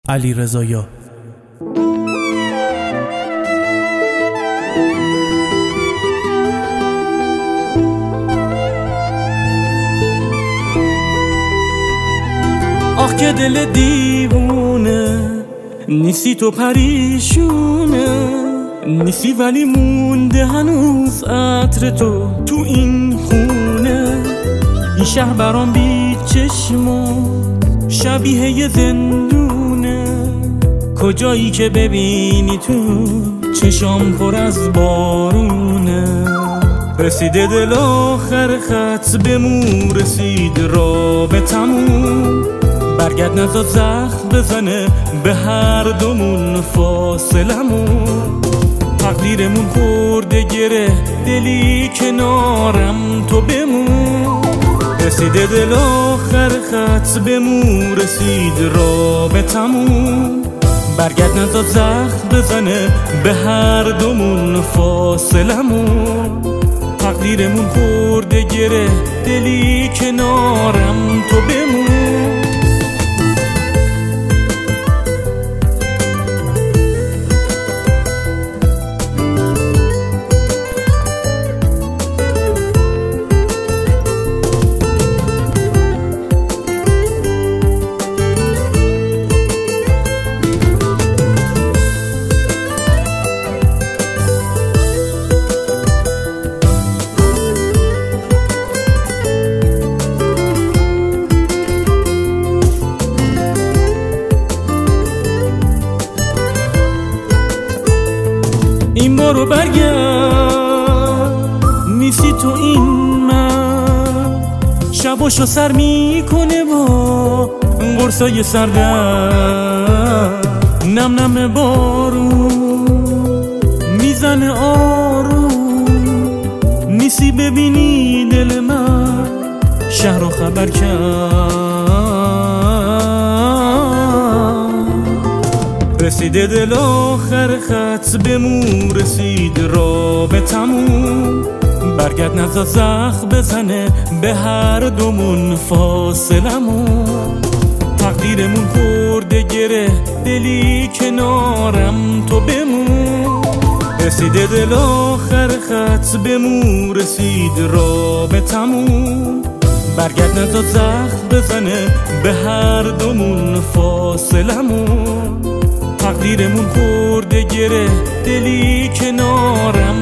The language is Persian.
علیرضا. آخ که دل دیوونه نیستی، تو پریشونه نیستی، ولی مونده هنوز عطر تو این خونه. این شهر برام بی چشما شبیه یه زندونه، کجایی که ببینی تو چشام پر از بارونه. رسیده دل آخر خط بمون، رسید رابطمون، برگرد نزا زخم بزنه به هر دومون فاصلمون. تقدیرمون خورده گره، دلی کنارم تو بمون. رسیده دل آخر خط بمون، رسید رابطمون، برگرد نزا زخم بزنه به هر دومون فاصلمون. تقدیرمون خورده گره، دلی کنارم تو بمون. این بارو برگرد، نیستی تو این من، شباشو سر میکنه با قرصای سردم. نم نم بارون میزنه آروم، نیستی ببینی دل من شهر رو خبر کرد. رسیده دل آخر خط بمون، رسید رابطمون، برگرد نزا زخم بزنه به هر دومون فاصلمون. تقدیرمون خورده گره، دلی کنارم تو بمون. رسیده دل آخر خط بمون، رسید رابطمون، برگرد نزا زخم بزنه به هر دومون فاصلمون. تقدیرمون خورده گره، دلی کنارم